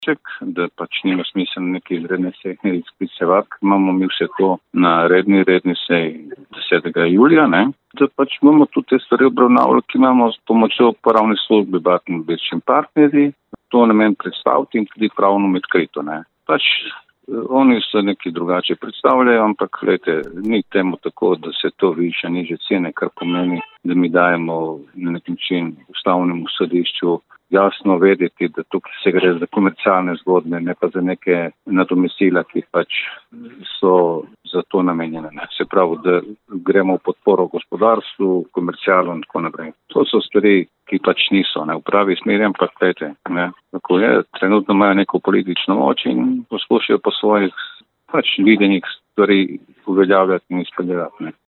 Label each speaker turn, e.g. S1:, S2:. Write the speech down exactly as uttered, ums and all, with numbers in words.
S1: da pač nima smisla neke izredne seje izklicevati, imamo mi vse to na redni, redni seji desetega julija, ne, da pač bomo tudi te stvari obravnavali, ki imamo s pomočjo pravne službe Baden-Württemberškim partnerji, to namen predstaviti in tudi pravno odkrito, ne. Pač oni se nekaj drugače predstavljajo, ampak gledajte, ni temu tako, da se to viša niže cene, kar pomeni, da mi dajemo na nek način ustavnemu sodišču jasno vedeti, da tukaj se gre za komercialne zgodbe, ne pa za neke nadomestila, ki pač so za to namenjene. Ne. Se pravi, da gremo v podporo gospodarstvu, komercialu in tako naprej. To so stvari, ki pač niso, ne, v pravi smeri, ampak gledajte, ne, tako je, trenutno imajo neko politično moč in poskušajo po svojih pač videnih stvari uveljavljati in izpeljati, ne.